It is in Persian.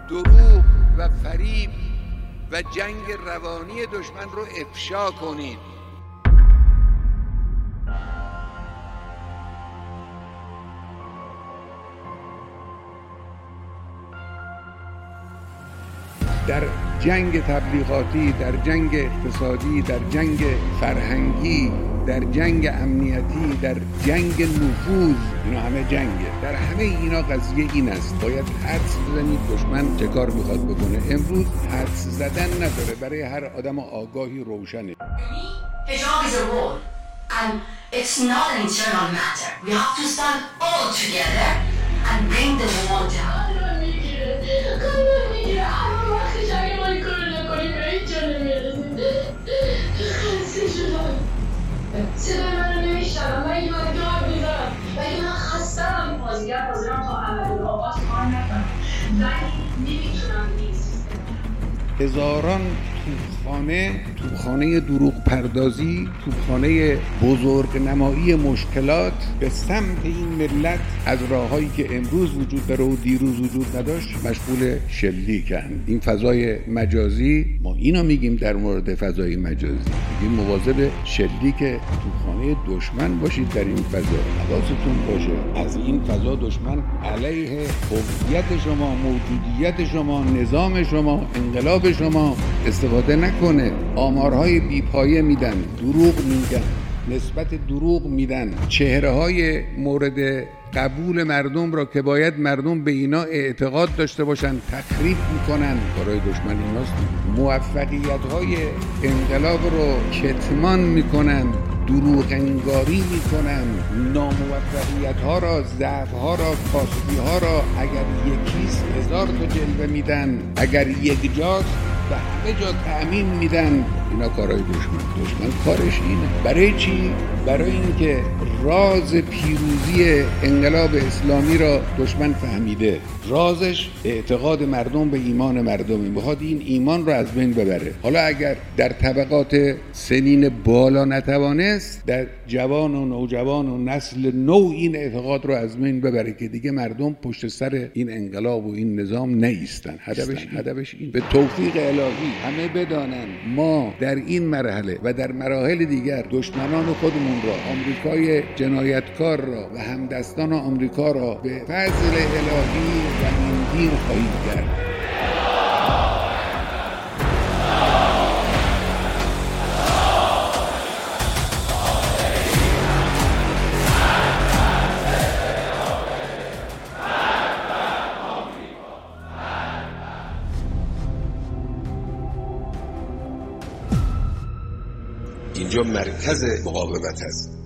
دروغ و فریب و جنگ روانی دشمن رو افشا کنید. در جنگ تبلیغاتی، در جنگ اقتصادی، در جنگ فرهنگی، در جنگ امنیتی، در جنگ نفوذ، اینا همه جنگه. در همه اینا قضیه این است: باید حدس بزنید دشمن چه کار میخواد بکنه. امروز حدس زدن نداره، برای هر آدم آگاهی روشنه. Hijab is a role and it's not an internal matter. We have to stand all together and bring the wall down. صدای من رو نمیشنم، من یه دار میزنم و اگه من خستم بازیگر حاضرم تا عمل‌آغاز کار نکنم، ولی نمیتونم این سیستم. هزاران توپخانه دروغ پردازی، توپخانه بزرگ نمایی مشکلات به سمت این ملت از راههایی که امروز وجود داره و دیروز وجود نداشت مشغول شلیکن. این فضای مجازی، ما اینو میگیم در مورد فضای مجازی، میگیم مواظب شلیک توپخانه دشمن باشید در این فضا. حواستون باشه از این فضا دشمن علیه هویت شما، موجودیت شما، نظام شما، انقلاب شما استفاده نکنه. آمارهای بیپایه میدن، دروغ میگن، نسبت دروغ میدن، چهره‌های مورد قبول مردم را که باید مردم به اینا اعتقاد داشته باشن تخریب میکنن. برای دشمن ایناست. موفقیت‌های انقلاب رو کتمان میکنن، دروغ انگاری میکنن، ناموفقیت‌ها را، ضعف‌ها را، کاسبی‌ها را اگر یکیست 1000 تا جلوه میدن، اگر یک جاست و همه جا تأمین میدن. اینا کارهای دشمن کارش اینه. برای چی؟ برای اینکه راز پیروزی انقلاب اسلامی را دشمن فهمیده. رازش اعتقاد مردم به ایمان مردمی، میخواد این ایمان را از بین ببره. حالا اگر در طبقات سنین بالا نتوانست، در جوان و نوجوان و نسل نو این اعتقاد را از بین ببره که دیگه مردم پشت سر این انقلاب و این نظام نیستن. هدفش این. به توفیق الهی همه بدانن ما در این مرحله و در مراحل دیگر دشمنان خودمون را، آمریکای جنایتکار را و همدستان آمریکا را به فضل الهی زمینگیر خواهید کرد. اینجا مرکز مقاومت است.